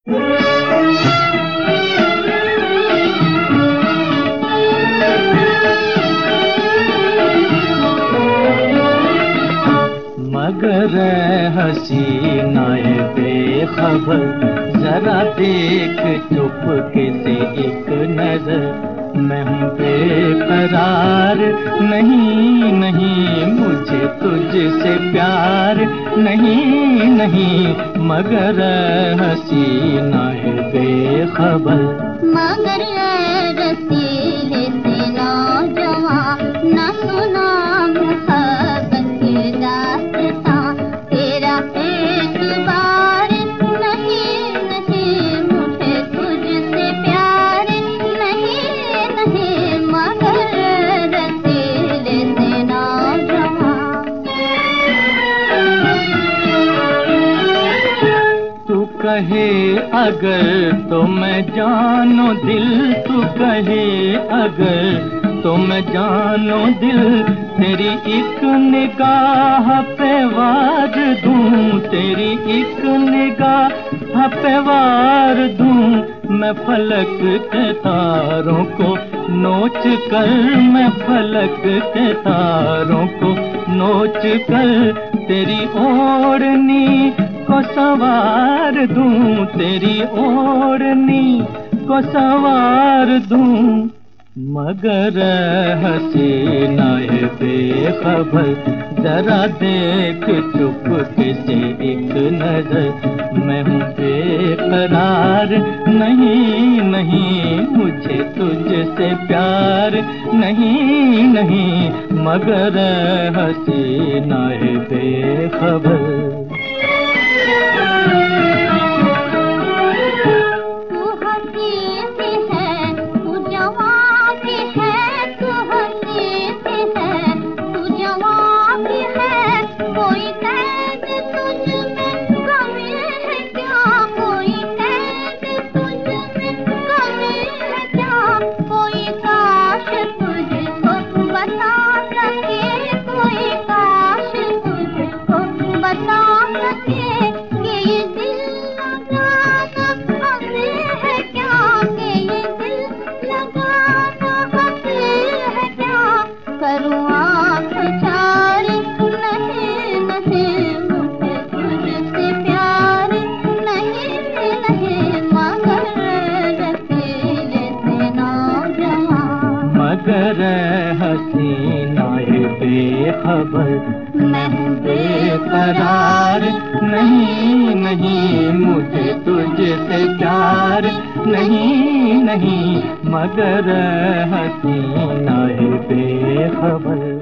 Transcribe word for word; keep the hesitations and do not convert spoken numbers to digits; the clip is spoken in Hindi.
मगर हसीनाए बेखबर, जरा देख चुपके से एक नजर। मैं हूँ बेकरार, नहीं नहीं मुझे तुझसे प्यार, नहीं नहीं मगर हसीनाए बेखबर। मगर रसीले से नौजवां न सुना मोहब्बत की दास्तां, तेरा एक बार नहीं नहीं मुझे तुझसे प्यार, नहीं नहीं मगर रसीले से नौजवां। तू कहे अगर तो मैं जानो दिल, तू कहे अगर तो मैं जानो दिल, तेरी एक निगाह पे वार दूं, तेरी एक निगाह पे वार दूं। मैं फलक के तारों को नोच कर, मैं फलक के तारों को नोच कर तेरी ओढ़नी को सवार दूं, तेरी ओढ़नी को सवार दूं। मगर हसीनाए बेखबर, जरा देख चुपके से एक नजर। मैं हूँ बेकरार, नहीं नहीं मुझे तुझसे प्यार, नहीं नहीं मगर हसीनाए बेखबर। मगर हसीनाए बेखबर, मैं हूँ बेकरार, नहीं नहीं मुझे तुझसे प्यार, नहीं नहीं मगर हसीनाए बेखबर।